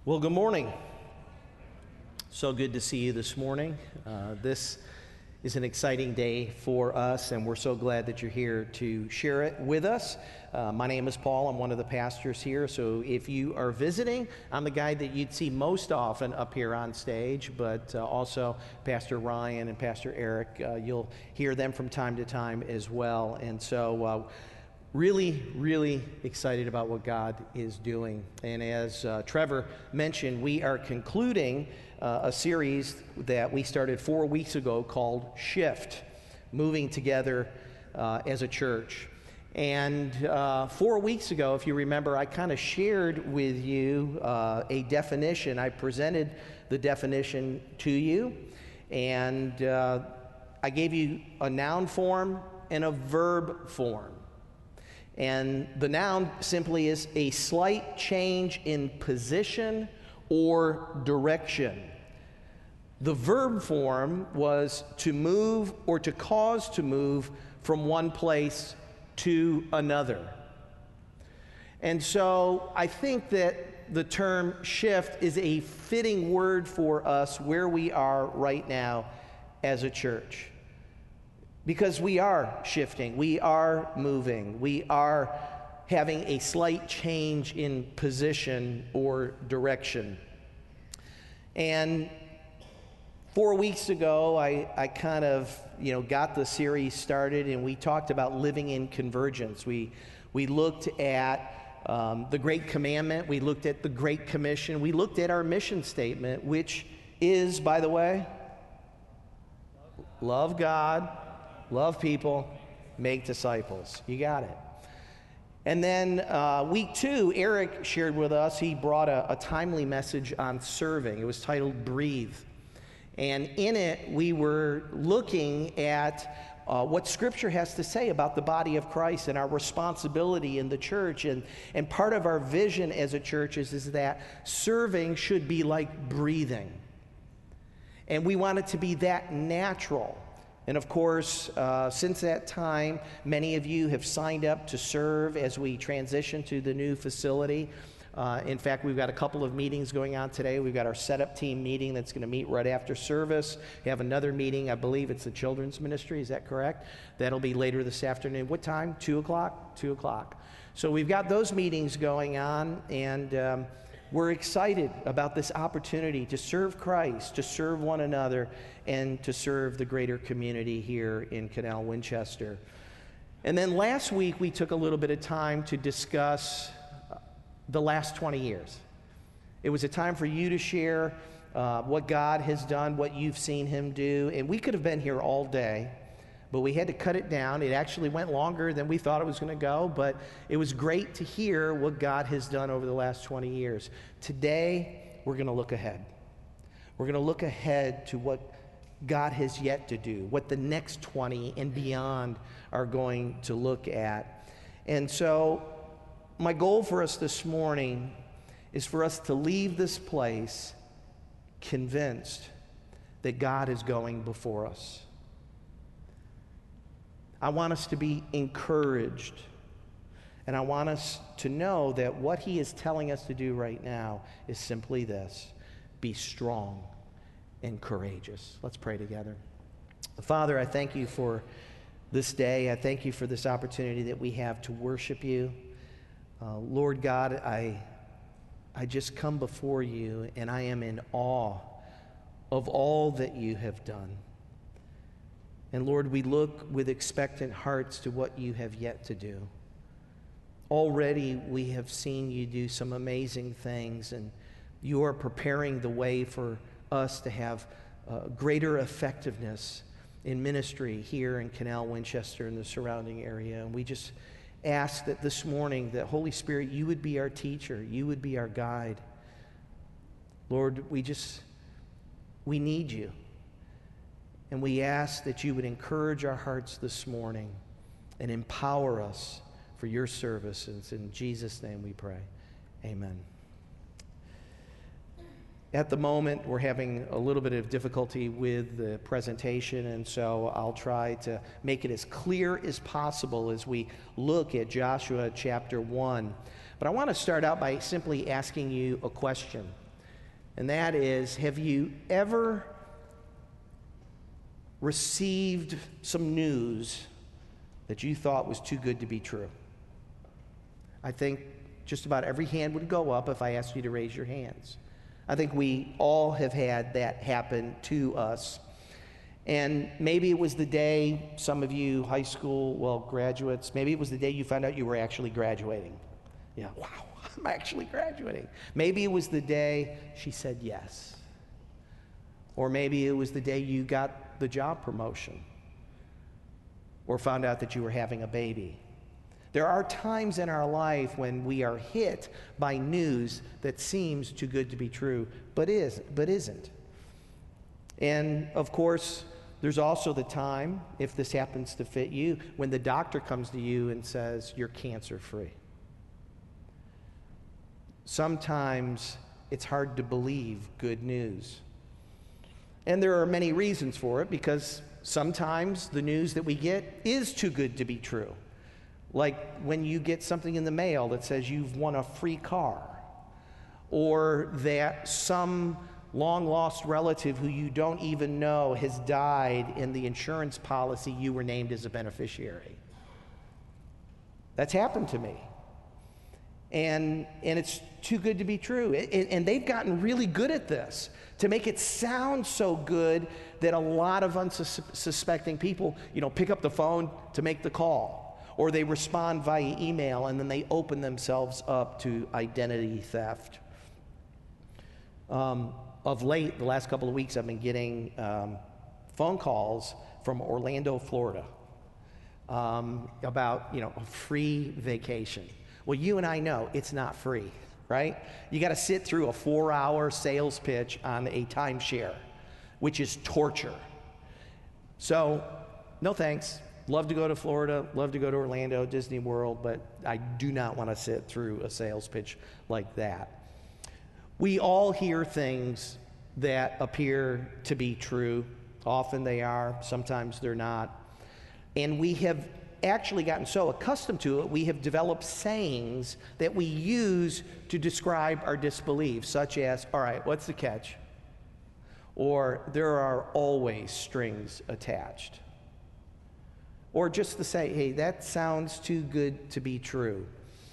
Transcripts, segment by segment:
Well, good morning. So good to see you this morning. This is an exciting day for us, and we're so glad that you're here to share it with us. My name is Paul. I'm one of the pastors here. So if you are visiting, I'm the guy that you'd see most often up here on stage, but also Pastor Ryan and Pastor Eric, you'll hear them from time to time as well. And so really excited about what God is doing. And as Trevor mentioned, we are concluding a series that we started 4 weeks ago called Shift, Moving Together as a Church. And 4 weeks ago, if you remember, I kind of shared with you a definition. I presented the definition to you, and I gave you a noun form and a verb form. And the noun simply is a slight change in position or direction. The verb form was to move or to cause to move from one place to another. And so I think that the term shift is a fitting word for us where we are right now as a church. Because we are shifting, we are moving, we are having a slight change in position or direction. And 4 weeks ago, I kind of, got the series started, and we talked about living in convergence. We looked at the Great Commandment, we looked at the Great Commission, we looked at our mission statement, which is, by the way, love God, love people, make disciples. You got it. And then week 2, Eric shared with us, he brought a timely message on serving. It was titled Breathe. And in it, we were looking at what Scripture has to say about the body of Christ and our responsibility in the church. And part of our vision as a church is that serving should be like breathing. And we want it to be that natural. And of course, since that time, many of you have signed up to serve as we transition to the new facility. In fact, we've got a couple of meetings going on today. We've got our setup team meeting that's going to meet right after service. We have another meeting, I believe it's the children's ministry, is that correct? That'll be later this afternoon. What time? 2 o'clock? 2 o'clock. So we've got those meetings going on, and we're excited about this opportunity to serve Christ, to serve one another, and to serve the greater community here in Canal Winchester. And then last week, we took a little bit of time to discuss the last 20 years. It was a time for you to share what God has done, what you've seen Him do. And we could have been here all day, but we had to cut it down. It actually went longer than we thought it was going to go, but it was great to hear what God has done over the last 20 years. Today, we're going to look ahead. We're going to look ahead to what God has yet to do, what the next 20 and beyond are going to look at. And so, my goal for us this morning is for us to leave this place convinced that God is going before us. I want us to be encouraged, and I want us to know that what He is telling us to do right now is simply this: be strong and courageous. Let's pray together. Father, I thank You for this day. I thank You for this opportunity that we have to worship You. Lord God, I just come before You, and I am in awe of all that You have done. And Lord, we look with expectant hearts to what You have yet to do. Already we have seen You do some amazing things, and You are preparing the way for us to have greater effectiveness in ministry here in Canal Winchester and the surrounding area. And we just ask that this morning that Holy Spirit, You would be our teacher, You would be our guide. Lord, we need You. And we ask that You would encourage our hearts this morning and empower us for Your service. It's in Jesus' name we pray. Amen. At the moment, we're having a little bit of difficulty with the presentation, and so I'll try to make it as clear as possible as we look at Joshua chapter 1. But I want to start out by simply asking you a question. And that is, have you ever received some news that you thought was too good to be true? I think just about every hand would go up if I asked you to raise your hands. I think we all have had that happen to us. And maybe it was the day, some of you high school, graduates, maybe it was the day you found out you were actually graduating. Yeah, wow, I'm actually graduating. Maybe it was the day she said yes. Or maybe it was the day you got the job promotion or found out that you were having a baby. There are times in our life when we are hit by news that seems too good to be true, but isn't. And of course, there's also the time, if this happens to fit you, when the doctor comes to you and says, you're cancer-free. Sometimes it's hard to believe good news. And there are many reasons for it, because sometimes the news that we get is too good to be true. Like when you get something in the mail that says you've won a free car, or that some long-lost relative who you don't even know has died in the insurance policy you were named as a beneficiary. That's happened to me. And it's too good to be true. And they've gotten really good at this, to make it sound so good that a lot of unsuspecting people, pick up the phone to make the call. Or they respond via email, and then they open themselves up to identity theft. Of late, the last couple of weeks, I've been getting phone calls from Orlando, Florida, about a free vacation. Well, you and I know it's not free, right? You got to sit through a 4-hour sales pitch on a timeshare, which is torture. So, no thanks. Love to go to Florida, love to go to Orlando, Disney World, but I do not want to sit through a sales pitch like that. We all hear things that appear to be true. Often they are, sometimes they're not. And we have actually gotten so accustomed to it, we have developed sayings that we use to describe our disbelief, such as, all right, what's the catch? Or there are always strings attached. Or just to say, hey, that sounds too good to be true.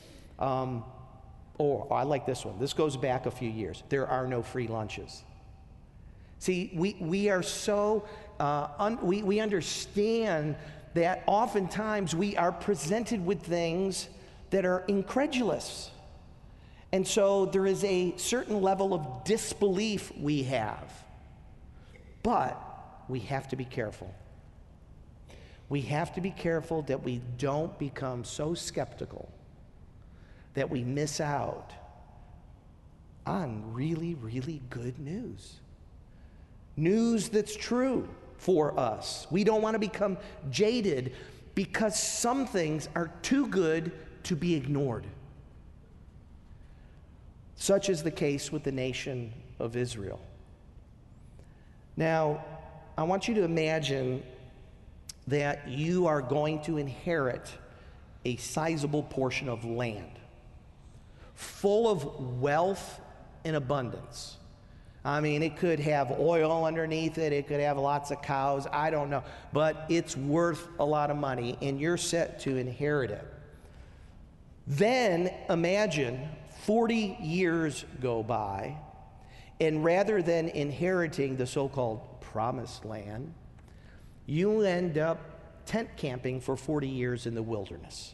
Or I like this one. This goes back a few years. There are no free lunches. See, we are so, we understand that oftentimes we are presented with things that are incredulous. And so there is a certain level of disbelief we have. But we have to be careful. We have to be careful that we don't become so skeptical that we miss out on really, really good news. News that's true for us. We don't want to become jaded because some things are too good to be ignored. Such is the case with the nation of Israel. Now, I want you to imagine that you are going to inherit a sizable portion of land, full of wealth and abundance. I mean, it could have oil underneath it, it could have lots of cows, I don't know, but it's worth a lot of money, and you're set to inherit it. Then imagine 40 years go by, and rather than inheriting the so-called promised land, you end up tent camping for 40 years in the wilderness.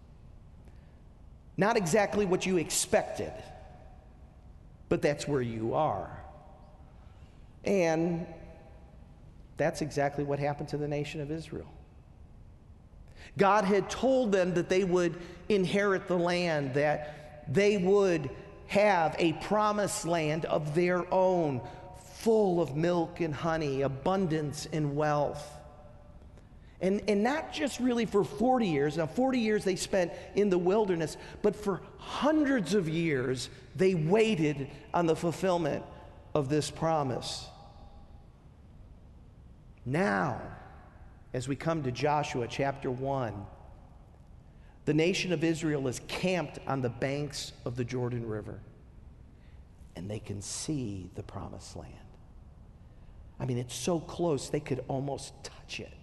Not exactly what you expected, but that's where you are. And that's exactly what happened to the nation of Israel. God had told them that they would inherit the land, that they would have a promised land of their own, full of milk and honey, abundance and wealth. And not just really for 40 years. Now, 40 years they spent in the wilderness, but for hundreds of years they waited on the fulfillment of this promise. Now, as we come to Joshua chapter 1, the nation of Israel is camped on the banks of the Jordan River. And and they can see the promised land. I mean, it's so close they could almost touch it.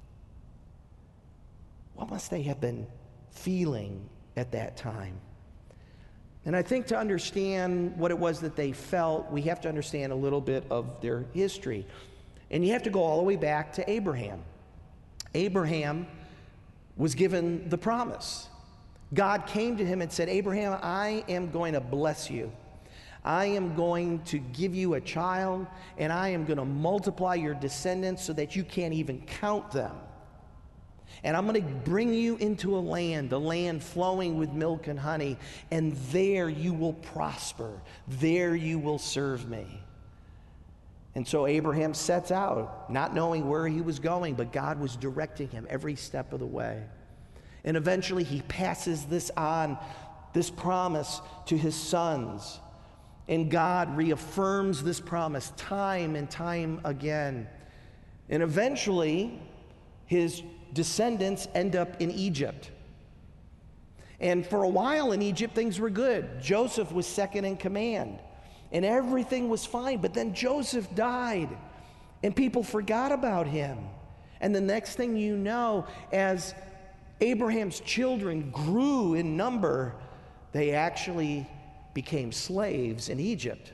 What must they have been feeling at that time? And I think to understand what it was that they felt, we have to understand a little bit of their history. And you have to go all the way back to Abraham. Abraham was given the promise. God came to him and said, Abraham, I am going to bless you. I am going to give you a child, and I am going to multiply your descendants so that you can't even count them. And I'm going to bring you into a land flowing with milk and honey, and there you will prosper. There you will serve me. And so Abraham sets out, not knowing where he was going, but God was directing him every step of the way. And eventually he passes this on, this promise, to his sons. And God reaffirms this promise time and time again. And eventually, his descendants end up in Egypt. And for a while in Egypt, things were good. Joseph was second in command, and everything was fine. But then Joseph died, and people forgot about him. And the next thing you know, as Abraham's children grew in number, they actually became slaves in Egypt.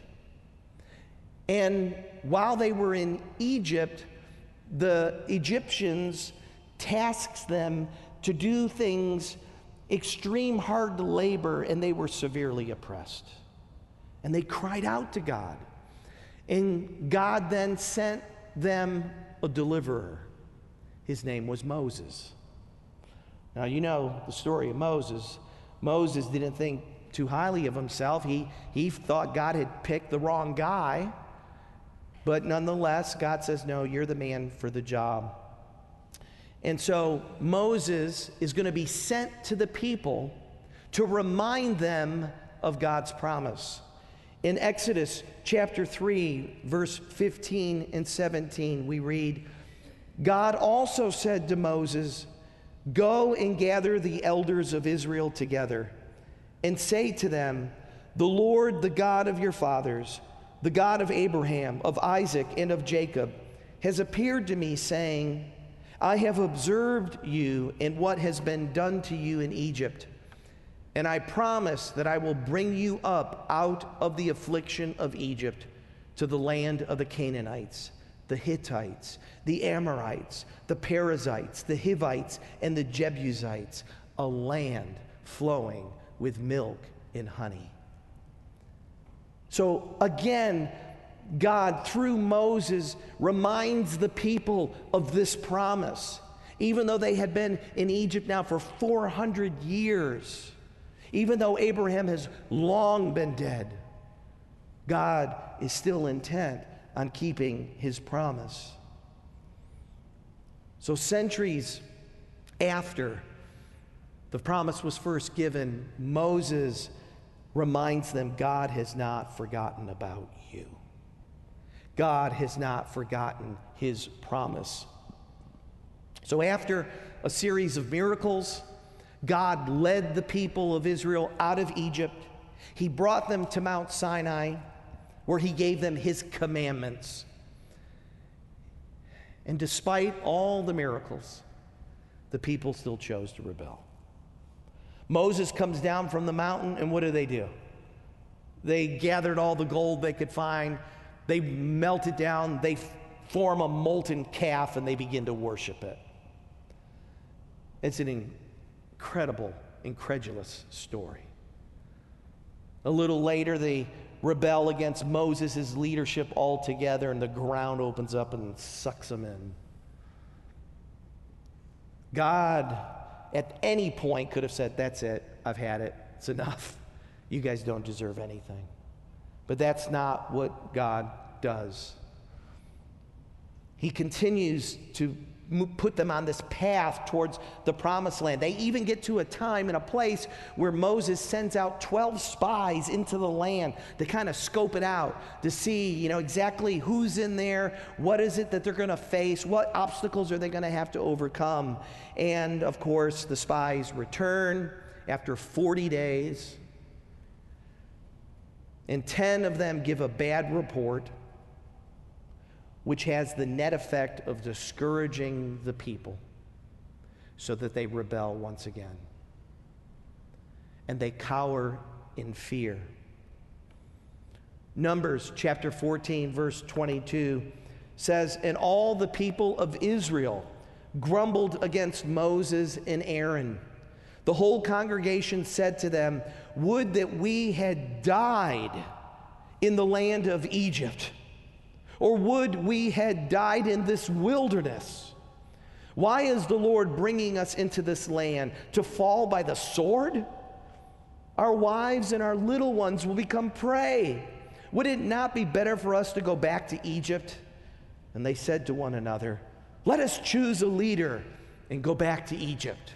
And while they were in Egypt, the Egyptians tasked them to do things extreme hard labor, and they were severely oppressed. And they cried out to God. And God then sent them a deliverer. His name was Moses. Now, you know the story of Moses. Moses didn't think too highly of himself. He thought God had picked the wrong guy. But nonetheless, God says, no, you're the man for the job. And so Moses is going to be sent to the people to remind them of God's promise. In Exodus chapter 3, verse 15 and 17, we read, God also said to Moses, go and gather the elders of Israel together and say to them, the Lord, the God of your fathers, the God of Abraham, of Isaac, and of Jacob, has appeared to me, saying, I have observed you and what has been done to you in Egypt, and I promise that I will bring you up out of the affliction of Egypt to the land of the Canaanites, the Hittites, the Amorites, the Perizzites, the Hivites, and the Jebusites, a land flowing with milk and honey. So again, God, through Moses, reminds the people of this promise. Even though they had been in Egypt now for 400 years, even though Abraham has long been dead, God is still intent on keeping his promise. So centuries after the promise was first given, Moses reminds them, God has not forgotten about you. God has not forgotten his promise. So after a series of miracles, God led the people of Israel out of Egypt. He brought them to Mount Sinai, where he gave them his commandments. And despite all the miracles, the people still chose to rebel. Moses comes down from the mountain, and what do? They gathered all the gold they could find. They melt it down. They form a molten calf, and they begin to worship it. It's an incredible, incredulous story. A little later, they rebel against Moses' leadership altogether, and the ground opens up and sucks them in. God, at any point, could have said, that's it, I've had it, it's enough. You guys don't deserve anything. But that's not what God does. He continues to put them on this path towards the promised land. They even get to a time and a place where Moses sends out 12 spies into the land to kind of scope it out, to see, exactly who's in there, what is it that they're going to face, what obstacles are they going to have to overcome. And of course, the spies return after 40 days. and 10 of them give a bad report, which has the net effect of discouraging the people so that they rebel once again. And they cower in fear. Numbers chapter 14, verse 22 says, "And all the people of Israel grumbled against Moses and Aaron. The whole congregation said to them, 'Would that we had died in the land of Egypt, or would we had died in this wilderness? Why is the Lord bringing us into this land to fall by the sword? Our wives and our little ones will become prey. Would it not be better for us to go back to Egypt?' And they said to one another, 'Let us choose a leader and go back to Egypt.'"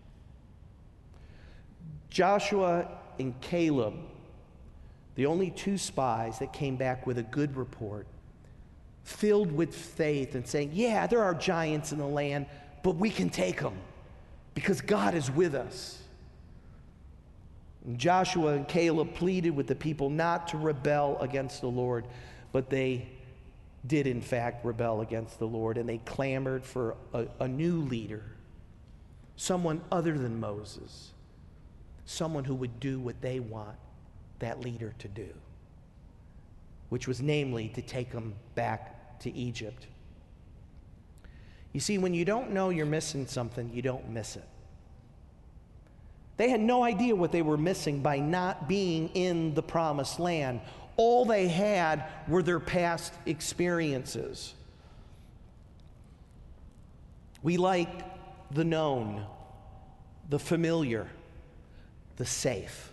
Joshua and Caleb, the only two spies that came back with a good report, filled with faith and saying, "Yeah, there are giants in the land, but we can take them because God is with us." And Joshua and Caleb pleaded with the people not to rebel against the Lord, but they did in fact rebel against the Lord, and they clamored for a new leader, someone other than Moses, someone who would do what they want that leader to do, which was namely to take them back to Egypt. You see, when you don't know you're missing something, you don't miss it. They had no idea what they were missing by not being in the promised land. All they had were their past experiences. We like the known, the familiar, the safe.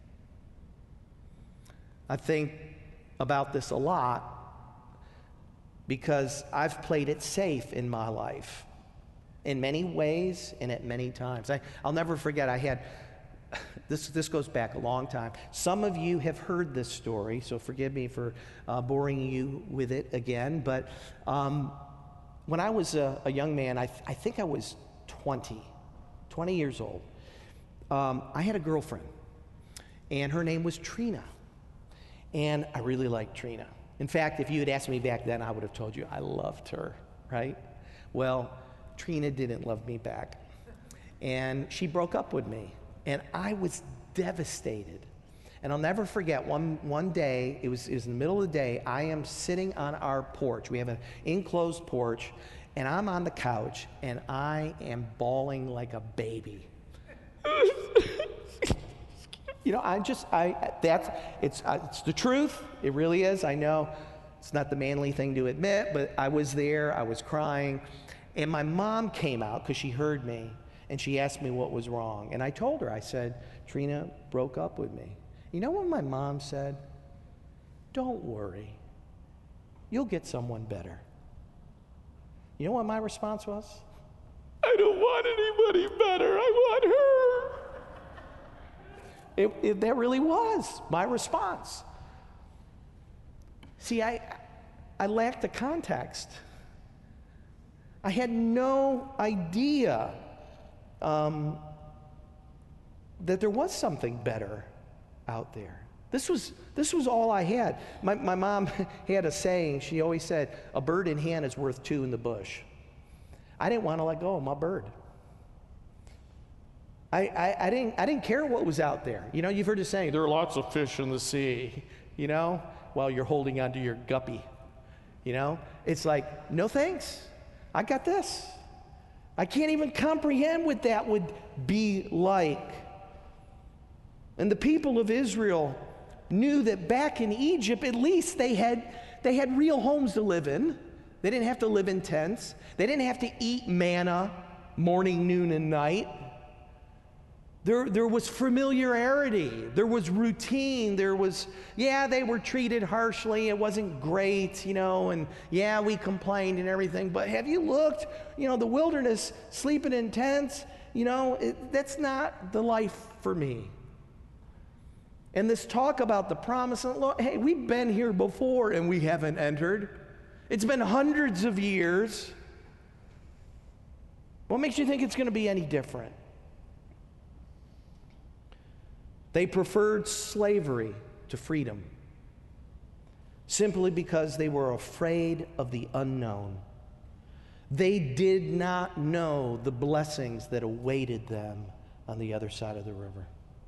I think about this a lot because I've played it safe in my life in many ways and at many times. I'll never forget, I had, this goes back a long time. Some of you have heard this story, so forgive me for boring you with it again, but when I was a young man, I think I was 20 years old, I had a girlfriend, and her name was Trina, and I really liked Trina. In fact, if you had asked me back then, I would have told you I loved her, right? Well, Trina didn't love me back, and she broke up with me, and I was devastated. And I'll never forget, one day, it was in the middle of the day, I am sitting on our porch. We have an enclosed porch, and I'm on the couch, and I am bawling like a baby. You know, it's the truth. It really is. I know it's not the manly thing to admit, but I was there, I was crying, and my mom came out because she heard me, and she asked me what was wrong. And I told her, I said, Trina broke up with me. You know what my mom said? Don't worry. You'll get someone better. You know what my response was? I don't want anybody better. I want her. That really was my response. See, I lacked the context. I had no idea that there was something better out there. This was all I had. My mom had a saying. She always said, "A bird in hand is worth two in the bush." I didn't want to let go of my bird. I didn't care what was out there. You know, you've heard the saying, there are lots of fish in the sea, you know, while you're holding onto your guppy. You know, it's like, no thanks. I got this. I can't even comprehend what that would be like. And the people of Israel knew that back in Egypt, at least they had real homes to live in. They didn't have to live in tents. They didn't have to eat manna morning, noon, and night. There was familiarity. There was routine. There was, yeah, they were treated harshly. It wasn't great, you know, and yeah, we complained and everything. But have you looked, you know, the wilderness, sleeping in tents, you know, that's not the life for me. And this talk about the promise, hey, we've been here before and we haven't entered. It's been hundreds of years. What makes you think it's going to be any different? They preferred slavery to freedom. simply because they were afraid of the unknown. They did not know the blessings that awaited them on the other side of the river.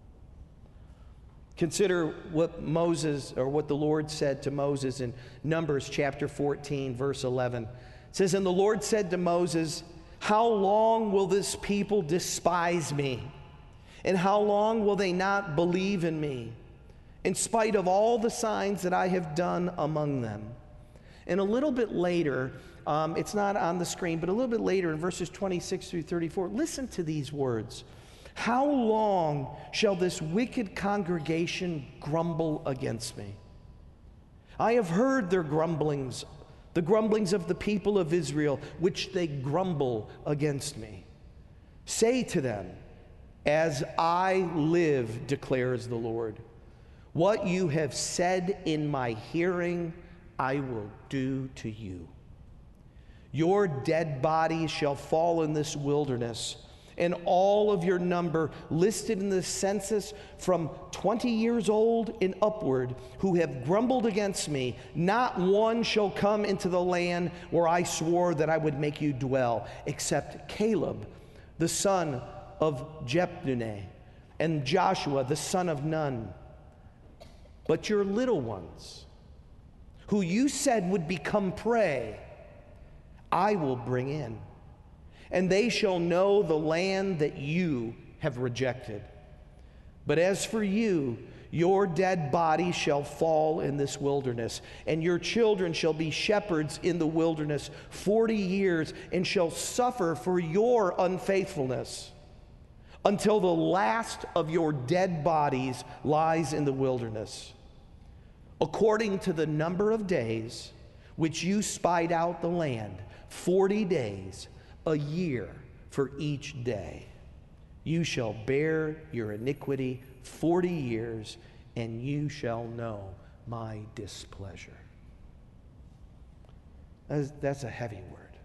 Consider what the Lord said to Moses in Numbers chapter 14, verse 11. It says, "And the Lord said to Moses, how long will this people despise me? And how long will they not believe in me, in spite of all the signs that I have done among them?" And a little bit later, it's not on the screen, but a little bit later in verses 26 through 34, listen to these words. "How long shall this wicked congregation grumble against me? I have heard their grumblings, the grumblings of the people of Israel, which they grumble against me. Say to them, as I live, declares the Lord, what you have said in my hearing, I will do to you. Your dead bodies shall fall in this wilderness, and all of your number listed in the census from 20 years old and upward, who have grumbled against me, not one shall come into the land where I swore that I would make you dwell, except Caleb, the son of Jephunneh, and Joshua, the son of Nun. But your little ones, who you said would become prey, I will bring in, and they shall know the land that you have rejected. But as for you, your dead body shall fall in this wilderness, and your children shall be shepherds in the wilderness 40 years, and shall suffer for your unfaithfulness, until the last of your dead bodies lies in the wilderness, according to the number of days which you spied out the land, 40 days, a year for each day. You shall bear your iniquity 40 years, and you shall know my displeasure." That's a heavy word.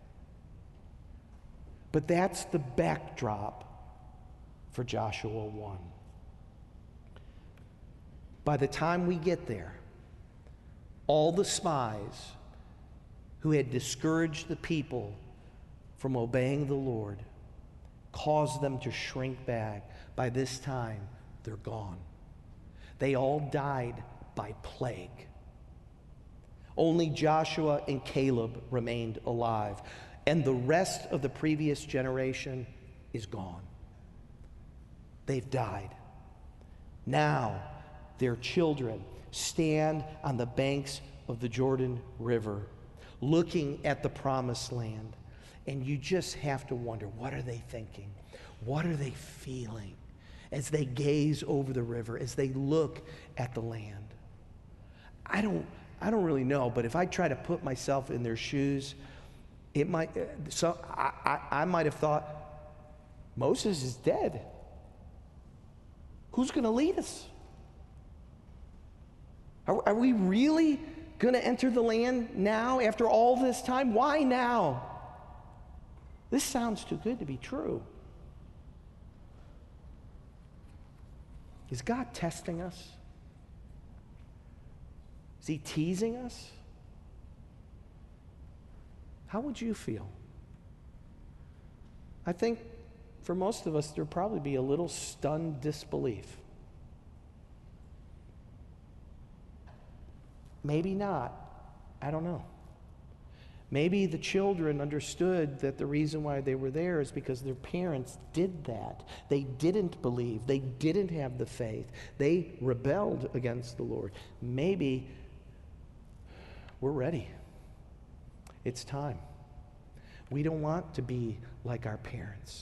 But that's the backdrop for Joshua 1. By the time we get there, all the spies who had discouraged the people from obeying the Lord, caused them to shrink back. By this time, they're gone. They all died by plague. Only Joshua and Caleb remained alive, and the rest of the previous generation is gone. They've died. Now, their children stand on the banks of the Jordan River, looking at the promised land. And you just have to wonder, what are they thinking? What are they feeling as they gaze over the river, as they look at the land? I don't really know, but if I try to put myself in their shoes, it might. So I might have thought, Moses is dead. Who's going to lead us? Are we really going to enter the land now after all this time? Why now? This sounds too good to be true. Is God testing us? Is he teasing us? How would you feel? I think for most of us, there'd probably be a little stunned disbelief. Maybe not. I don't know. Maybe the children understood that the reason why they were there is because their parents did that. They didn't believe. They didn't have the faith. They rebelled against the Lord. Maybe we're ready. It's time. We don't want to be like our parents.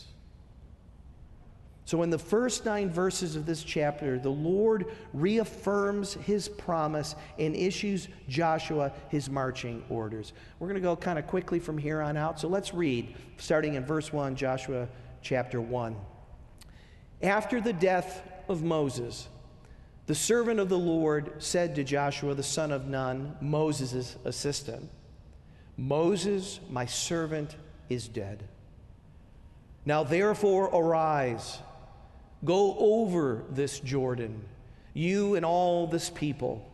So in the first 9 verses of this chapter, the Lord reaffirms his promise and issues Joshua his marching orders. We're going to go kind of quickly from here on out. So let's read, starting in verse 1, Joshua chapter 1. After the death of Moses, the servant of the Lord said to Joshua, the son of Nun, Moses' assistant, "Moses, my servant, is dead. Now therefore arise, go over this Jordan, you and all this people,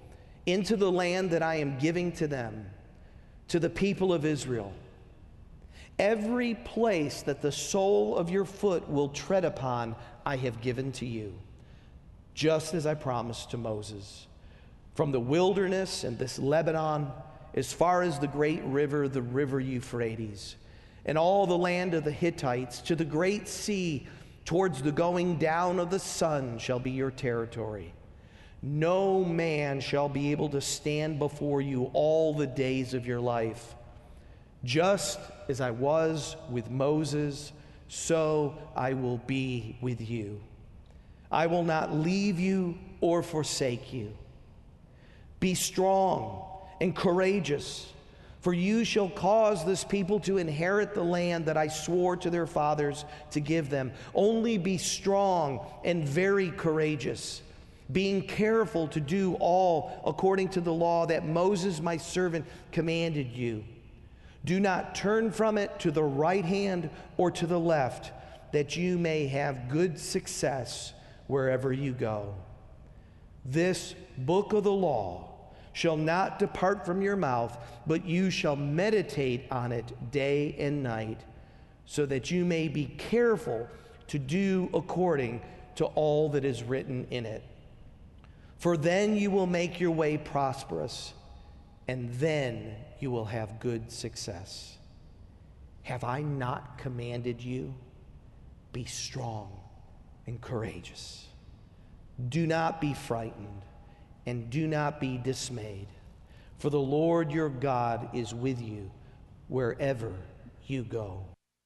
into the land that I am giving to them, to the people of Israel. Every place that the sole of your foot will tread upon, I have given to you, just as I promised to Moses. From the wilderness and this Lebanon, as far as the great river, the river Euphrates, and all the land of the Hittites, to the great sea, towards the going down of the sun shall be your territory. No man shall be able to stand before you all the days of your life. Just as I was with Moses, so I will be with you. I will not leave you or forsake you. Be strong and courageous, for you shall cause this people to inherit the land that I swore to their fathers to give them. Only be strong and very courageous, being careful to do all according to the law that Moses my servant commanded you. Do not turn from it to the right hand or to the left, that you may have good success wherever you go. This book of the law shall not depart from your mouth, but you shall meditate on it day and night, so that you may be careful to do according to all that is written in it. For then you will make your way prosperous, and then you will have good success. Have I not commanded you? Be strong and courageous. Do not be frightened, and do not be dismayed, for the Lord your God is with you wherever you go.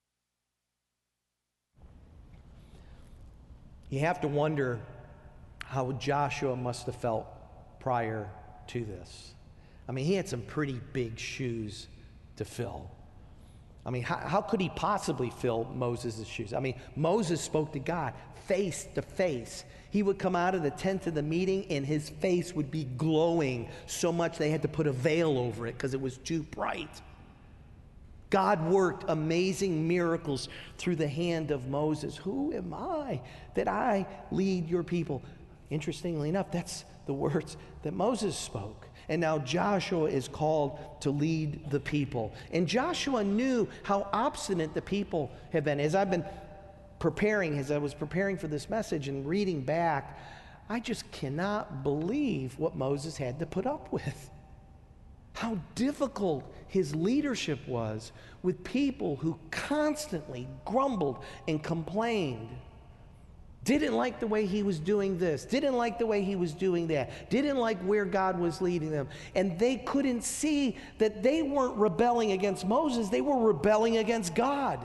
You have to wonder how Joshua must have felt prior to this. I mean, he had some pretty big shoes to fill. I mean, how could he possibly fill Moses' shoes? I mean, Moses spoke to God face to face. He would come out of the tent of the meeting and his face would be glowing so much they had to put a veil over it because it was too bright. God worked amazing miracles through the hand of Moses. Who am I that I lead your people? Interestingly enough, that's the words that Moses spoke. And now Joshua is called to lead the people. And Joshua knew how obstinate the people have been. As I was preparing for this message and reading back, I just cannot believe what Moses had to put up with. How difficult his leadership was with people who constantly grumbled and complained. Didn't like the way he was doing this, didn't like the way he was doing that, didn't like where God was leading them. And they couldn't see that they weren't rebelling against Moses, they were rebelling against God.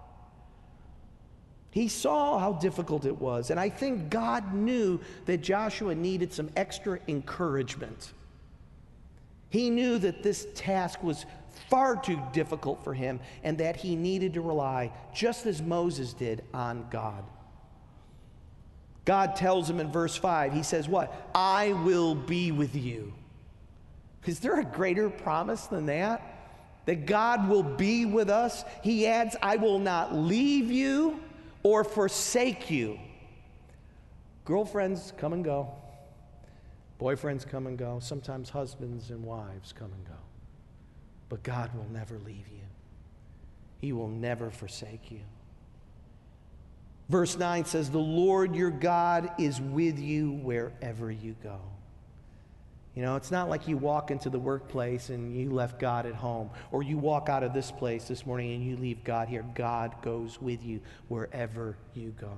He saw how difficult it was, and I think God knew that Joshua needed some extra encouragement. He knew that this task was far too difficult for him and that he needed to rely, just as Moses did, on God. God tells him in verse 5, he says what? I will be with you. Is there a greater promise than that? That God will be with us? He adds, I will not leave you or forsake you. Girlfriends come and go. Boyfriends come and go. Sometimes husbands and wives come and go. But God will never leave you. He will never forsake you. Verse 9 says, the Lord your God is with you wherever you go. You know, it's not like you walk into the workplace and you left God at home, or you walk out of this place this morning and you leave God here. God goes with you wherever you go.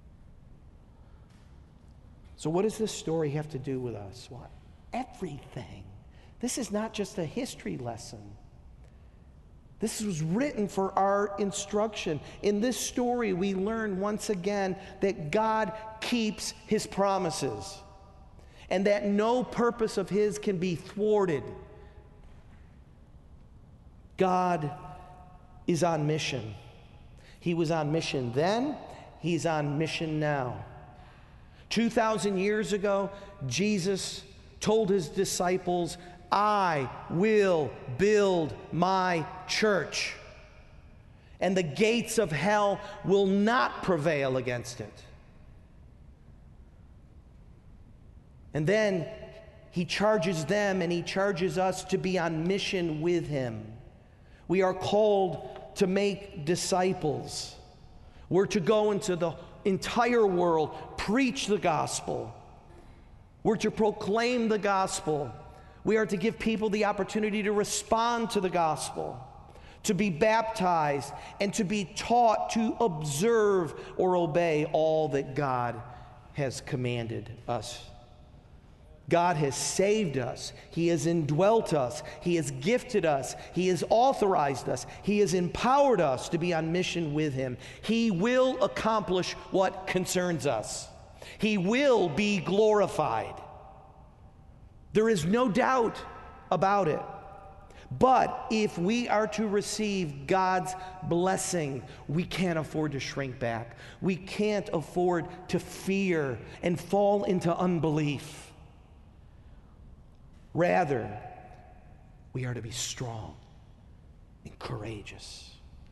So what does this story have to do with us? Well, everything. This is not just a history lesson. This was written for our instruction. In this story, we learn once again that God keeps his promises and that no purpose of his can be thwarted. God is on mission. He was on mission then, he's on mission now. 2,000 years ago, Jesus told his disciples, I will build my church, and the gates of hell will not prevail against it. And then he charges them and he charges us to be on mission with him. We are called to make disciples. We're to go into the entire world, preach the gospel. We're to proclaim the gospel. We are to give people the opportunity to respond to the gospel, to be baptized, and to be taught to observe or obey all that God has commanded us. God has saved us. He has indwelt us. He has gifted us. He has authorized us. He has empowered us to be on mission with him. He will accomplish what concerns us. He will be glorified. There is no doubt about it. But if we are to receive God's blessing, we can't afford to shrink back. We can't afford to fear and fall into unbelief. Rather, we are to be strong and courageous.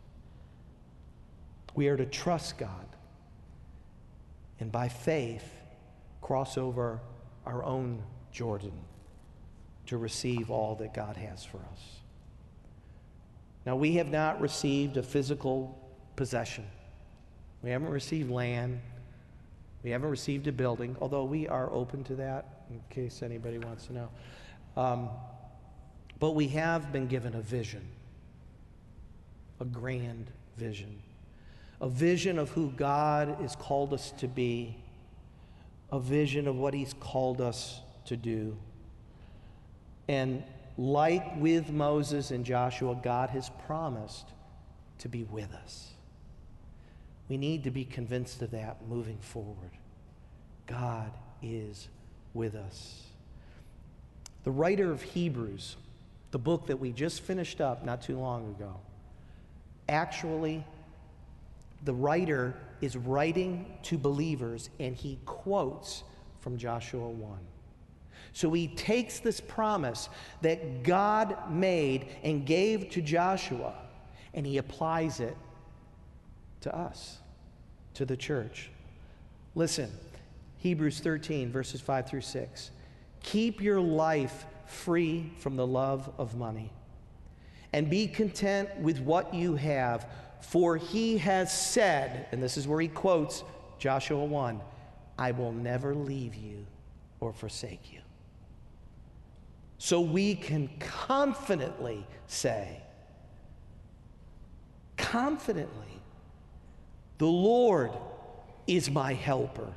We are to trust God and by faith cross over our own Jordan to receive all that God has for us. Now, we have not received a physical possession. We haven't received land. We haven't received a building, although we are open to that in case anybody wants to know. But we have been given a vision, a grand vision, a vision of who God has called us to be, a vision of what he's called us to do. And like with Moses and Joshua, God has promised to be with us. We need to be convinced of that moving forward. God is with us. The writer of Hebrews, the book that we just finished up not too long ago, actually, the writer is writing to believers and he quotes from Joshua 1. So he takes this promise that God made and gave to Joshua and he applies it to us, to the church. Listen, Hebrews 13, verses 5 through 6. Keep your life free from the love of money, and be content with what you have, for he has said, and this is where he quotes Joshua 1, I will never leave you or forsake you. So we can confidently say, confidently, the Lord is my helper.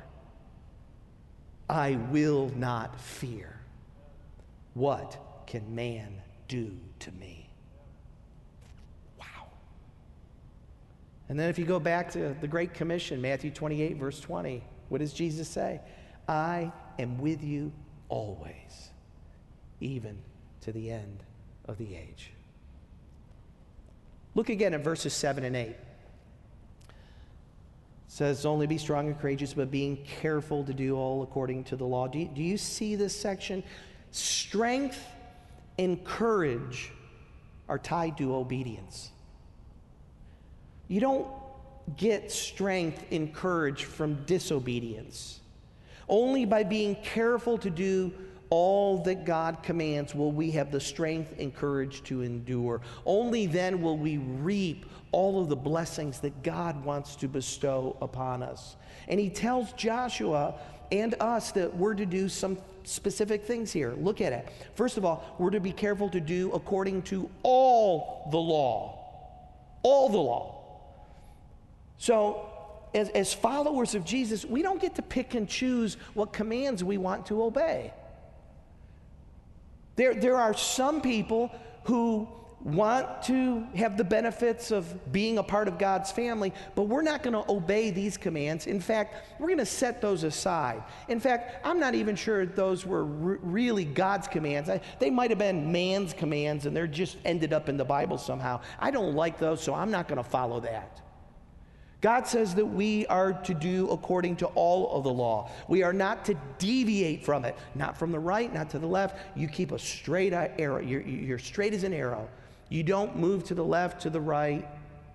I will not fear. What can man do to me? Wow. And then if you go back to the Great Commission, Matthew 28, verse 20, what does Jesus say? I am with you always, even to the end of the age. Look again at verses 7 and 8. Says, only be strong and courageous, but being careful to do all according to the law. Do you see this section? Strength and courage are tied to obedience. You don't get strength and courage from disobedience. Only by being careful to do all that God commands will we have the strength and courage to endure. Only then will we reap all of the blessings that God wants to bestow upon us. And he tells Joshua and us that we're to do some specific things here. Look at it. First of all, we're to be careful to do according to all the law. All the law. So, as followers of Jesus, we don't get to pick and choose what commands we want to obey. There are some people who want to have the benefits of being a part of God's family, but we're not going to obey these commands. In fact, we're going to set those aside. In fact, I'm not even sure those were really God's commands. They might have been man's commands, and they're just ended up in the Bible somehow. I don't like those, so I'm not going to follow that. God says that we are to do according to all of the law. We are not to deviate from it, not from the right, not to the left. You keep a straight arrow. You're straight as an arrow. You don't move to the left, to the right.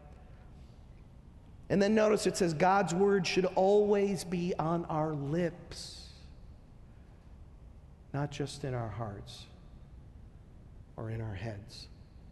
And then notice it says God's word should always be on our lips. not just in our hearts or in our heads.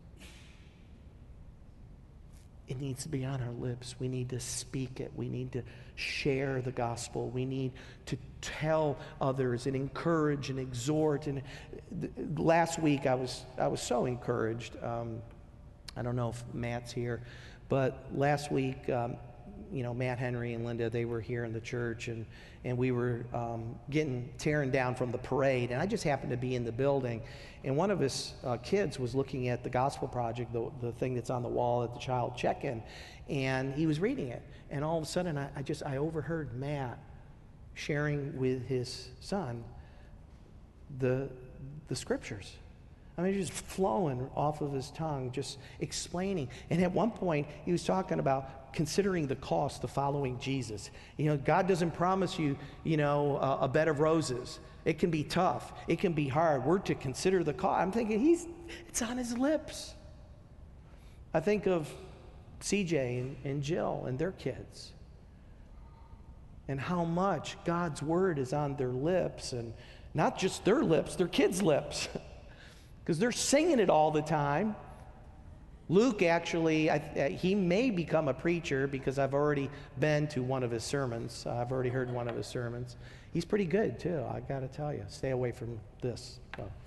It needs to be on our lips. We need to speak it. We need to share the gospel. We need to tell others and encourage and exhort. And last week I was so encouraged. I don't know if Matt's here, but last week, Matt Henry and Linda, they were here in the church, and we were tearing down from the parade, and I just happened to be in the building, and one of his kids was looking at the Gospel Project, the thing that's on the wall at the child check-in, and he was reading it, and all of a sudden I overheard Matt sharing with his son the scriptures. I mean, just flowing off of his tongue, just explaining. And at one point, he was talking about considering the cost of following Jesus. God doesn't promise you, a bed of roses. It can be tough. It can be hard. We're to consider the cost. I'm thinking, it's on his lips. I think of CJ and Jill and their kids, and how much God's word is on their lips, and not just their lips, their kids' lips. Because they're singing it all the time. Luke actually, he may become a preacher because I've already been to one of his sermons. I've already heard one of his sermons. He's pretty good too, I got to tell you. Stay away from this.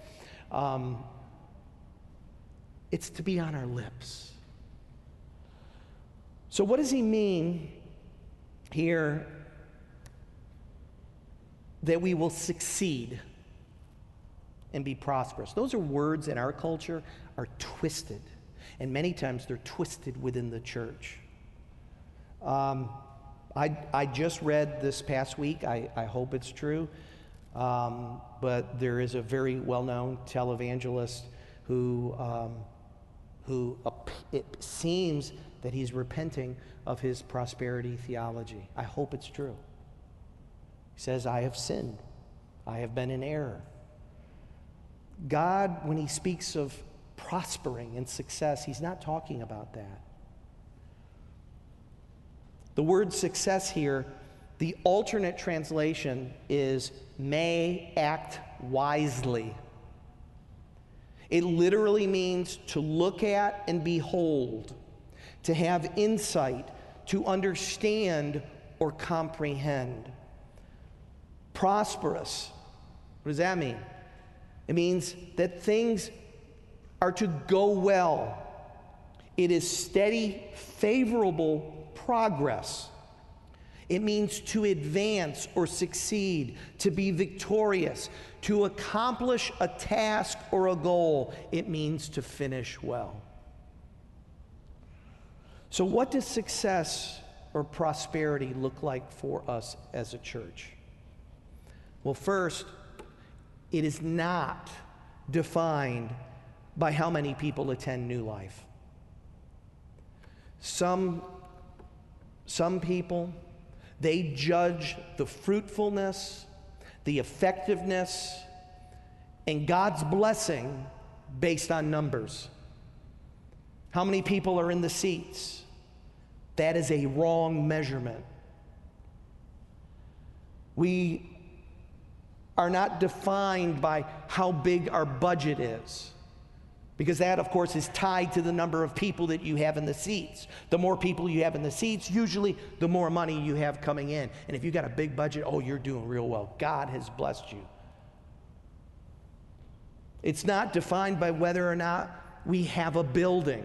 It's to be on our lips. So what does he mean here that we will succeed and be prosperous? Those are words in our culture are twisted, and many times they're twisted within the church. I just read this past week, I hope it's true, but there is a very well-known televangelist who it seems that he's repenting of his prosperity theology. I hope it's true. He says, I have sinned. I have been in error. God, when he speaks of prospering and success, he's not talking about that. The word success here, the alternate translation is may act wisely. It literally means to look at and behold, to have insight, to understand or comprehend. Prosperous, what does that mean? It means that things are to go well. It is steady, favorable progress. It means to advance or succeed, to be victorious, to accomplish a task or a goal. It means to finish well. So what does success or prosperity look like for us as a church? Well, first, it is not defined by how many people attend New Life. Some people, they judge the fruitfulness, the effectiveness, and God's blessing based on numbers. How many people are in the seats? That is a wrong measurement. We are not defined by how big our budget is, because that, of course, is tied to the number of people that you have in the seats. The more people you have in the seats, usually the more money you have coming in. And if you got a big budget, oh, you're doing real well. God has blessed you. It's not defined by whether or not we have a building.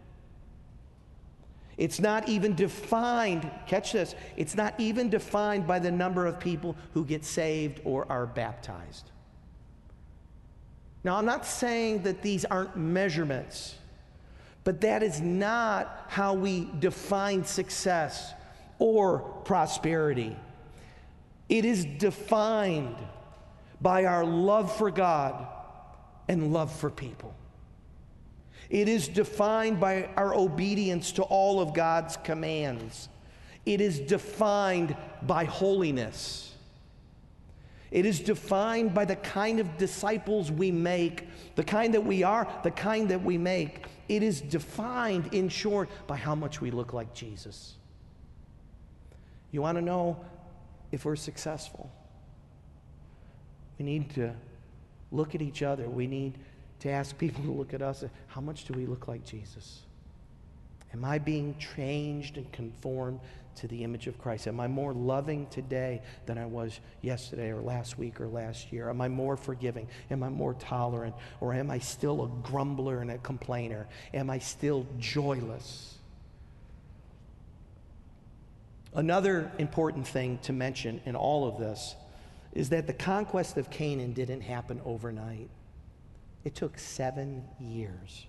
It's not even defined, catch this, it's not even defined by the number of people who get saved or are baptized. Now, I'm not saying that these aren't measurements, but that is not how we define success or prosperity. It is defined by our love for God and love for people. It is defined by our obedience to all of God's commands. It is defined by holiness. It is defined by the kind of disciples we make, the kind that we are, the kind that we make. It is defined, in short, by how much we look like Jesus. You want to know if we're successful? We need to look at each other. We need to ask people to look at us. How much do we look like Jesus? Am I being changed and conformed to the image of Christ? Am I more loving today than I was yesterday or last week or last year? Am I more forgiving? Am I more tolerant? Or am I still a grumbler and a complainer? Am I still joyless? Another important thing to mention in all of this is that the conquest of Canaan didn't happen overnight. It took 7 years.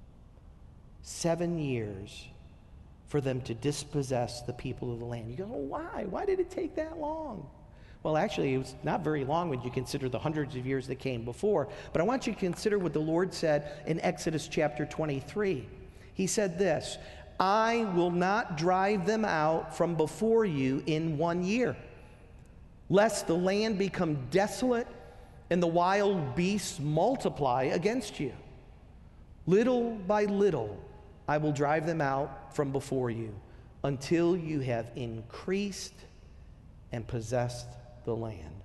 7 years for them to dispossess the people of the land. You go, well, why? Why did it take that long? Well, actually, it was not very long when you consider the hundreds of years that came before. But I want you to consider what the Lord said in Exodus chapter 23. He said this, I will not drive them out from before you in 1 year, lest the land become desolate and the wild beasts multiply against you. Little by little, I will drive them out from before you until you have increased and possessed the land.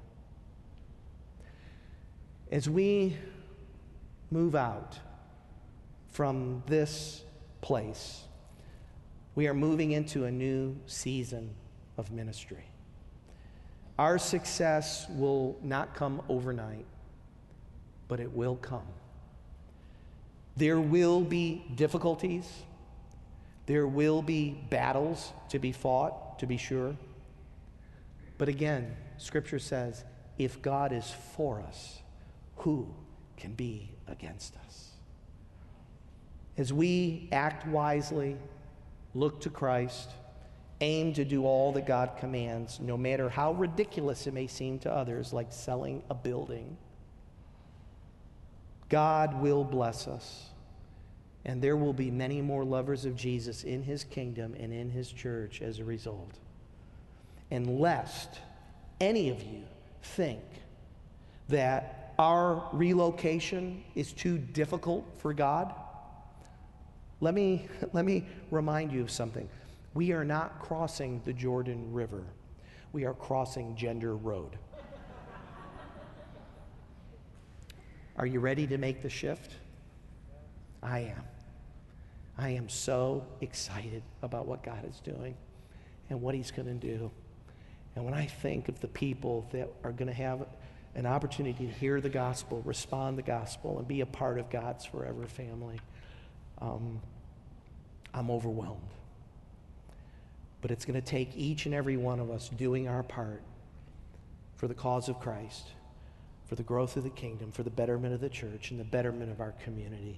As we move out from this place, we are moving into a new season of ministry. Our success will not come overnight, but it will come. There will be difficulties. There will be battles to be fought, to be sure. But again, Scripture says, if God is for us, who can be against us? As we act wisely, look to Christ, aim to do all that God commands, no matter how ridiculous it may seem to others, like selling a building, God will bless us. And there will be many more lovers of Jesus in his kingdom and in his church as a result. And lest any of you think that our relocation is too difficult for God, let me remind you of something. We are not crossing the Jordan River. We are crossing Gender Road. Are you ready to make the shift? I am. I am so excited about what God is doing and what he's going to do. And when I think of the people that are going to have an opportunity to hear the gospel, respond to the gospel, and be a part of God's forever family, I'm overwhelmed. But it's going to take each and every one of us doing our part for the cause of Christ, for the growth of the kingdom, for the betterment of the church, and the betterment of our community.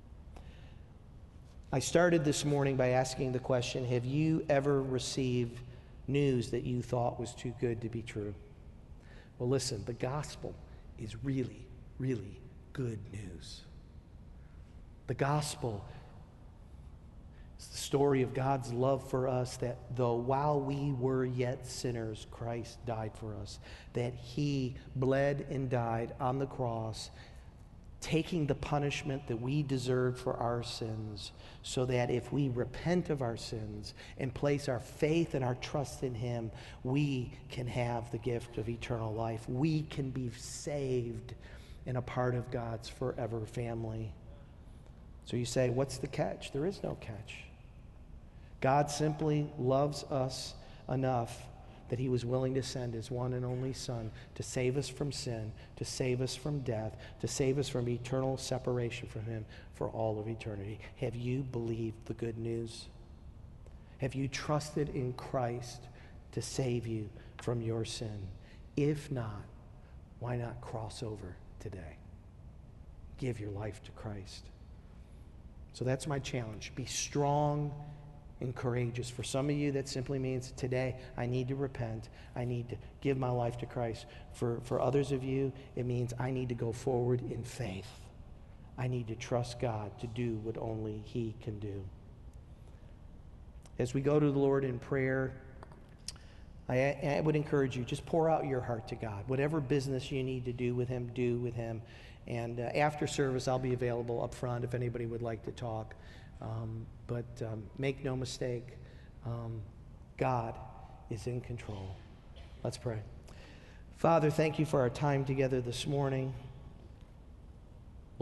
I started this morning by asking the question, have you ever received news that you thought was too good to be true? Well, listen, the gospel is really, really good news. The gospel is the story of God's love for us, that though while we were yet sinners, Christ died for us, that he bled and died on the cross, taking the punishment that we deserved for our sins, so that if we repent of our sins and place our faith and our trust in him, we can have the gift of eternal life. We can be saved and a part of God's forever family. So you say, what's the catch? There is no catch. God simply loves us enough that he was willing to send his one and only Son to save us from sin, to save us from death, to save us from eternal separation from him for all of eternity. Have you believed the good news? Have you trusted in Christ to save you from your sin? If not, why not cross over today? Give your life to Christ. So that's my challenge. Be strong and courageous. For some of you, that simply means today I need to repent. I need to give my life to Christ. For others of you, it means I need to go forward in faith. I need to trust God to do what only he can do. As we go to the Lord in prayer, I would encourage you, just pour out your heart to God. Whatever business you need to do with him, do with him. And after service, I'll be available up front if anybody would like to talk. But make no mistake, God is in control. Let's pray. Father, thank you for our time together this morning.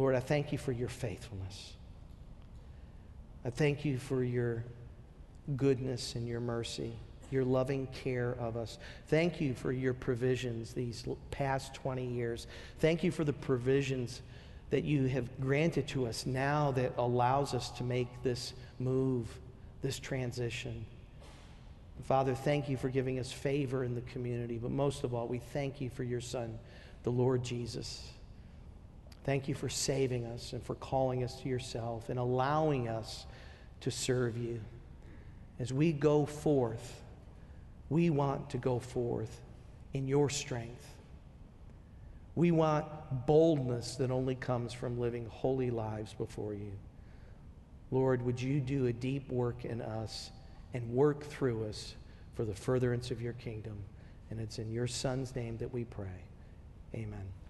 Lord, I thank you for your faithfulness. I thank you for your goodness and your mercy, your loving care of us. Thank you for your provisions these past 20 years. Thank you for the provisions that you have granted to us now that allows us to make this move, this transition. Father, thank you for giving us favor in the community, but most of all, we thank you for your Son, the Lord Jesus. Thank you for saving us and for calling us to yourself and allowing us to serve you. As we go forth, we want to go forth in your strength. We want boldness that only comes from living holy lives before you. Lord, would you do a deep work in us and work through us for the furtherance of your kingdom? And it's in your Son's name that we pray. Amen.